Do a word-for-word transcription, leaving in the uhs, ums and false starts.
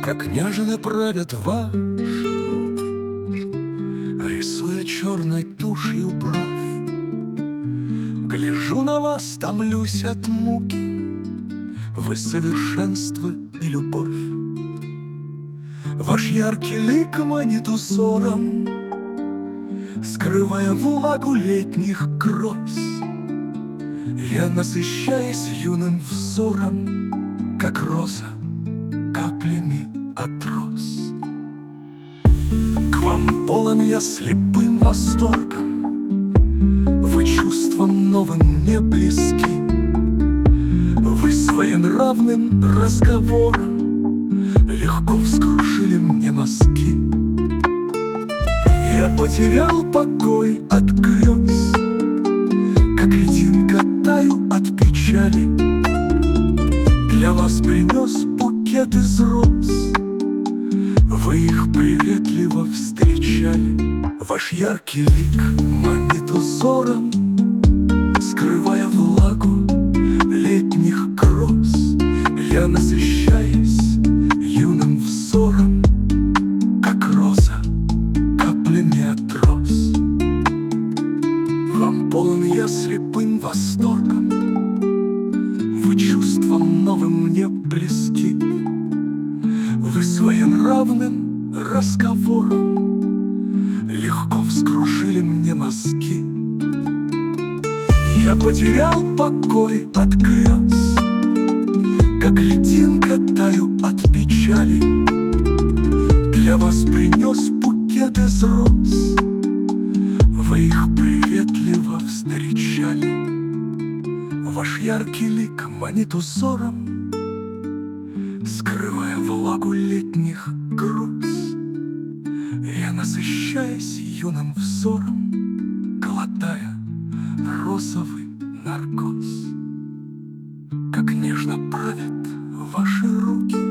как нежно правят ваш, рисуя черной тушью бровь. Гляжу на вас, томлюсь от муки, вы совершенство и любовь. Ваш яркий лик манит узором, скрывая влагу летних гроз. Я насыщаюсь юным взором, как роза каплями от роз. К вам полон я слепым восторгом, вы чувством новым мне близки. Вы своенравным разговором легко вскружили мне мозги. Я потерял покой от грез, как льдинка таю от печали. Для вас принес букет из роз, вы их приветливо встречали. Ваш яркий лик манит узором, скрывая влагу летних гроз. Я насыщаюсь юным взором, как роза каплями от роз. Вам полон я слепым восторгом, вы чувством новым мне близки. Вы своенравным разговором легко вскружили мне мозги. Я потерял покой от грез, как льдинка таю от печали. Для вас принес букет из роз, вы их приветливо встречали. Ваш яркий лик манит узором, скрывая влагу летних гроз. Я насыщаюсь юным взором, глотая розовый наркоз. Как нежно правят ваши руки,